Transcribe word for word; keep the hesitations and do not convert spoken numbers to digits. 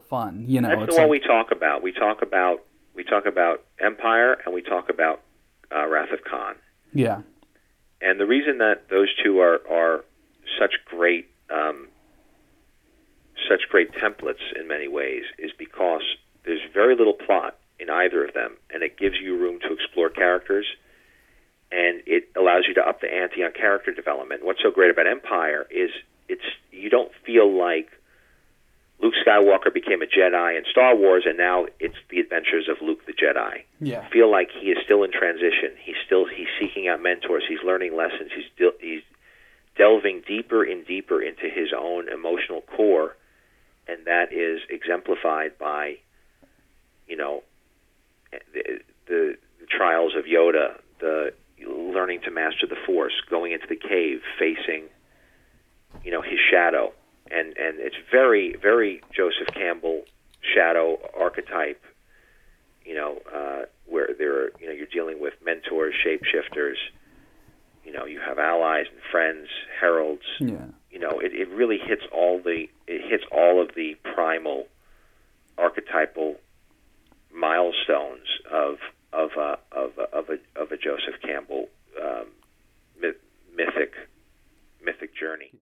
fun. You know, That's it's the one like, we talk about. We talk about we talk about Empire and we talk about uh, Wrath of Khan. yeah, And the reason that those two are are such great um, such great templates in many ways is because there's very little plot in either of them, and it gives you room to explore characters, and it allows you to up the ante on character development. What's so great about Empire is it's you don't feel like Luke Skywalker became a Jedi in Star Wars, and now it's the adventures of Luke the Jedi. yeah, I feel like he is still in transition. He's still he's seeking out mentors. He's learning lessons. He's still, he's delving deeper and deeper into his own emotional core, and that is exemplified by, you know, the, the, the trials of Yoda, the learning to master the Force, going into the cave, facing, you know, his shadow. And and it's very, very Joseph Campbell shadow archetype, you know, uh, where there are, you know, you're dealing with mentors, shapeshifters, you know, you have allies and friends, heralds. yeah. You know, it, it really hits all the it hits all of the primal archetypal milestones of of a of a, of a, of a Joseph Campbell um, myth, mythic mythic journey.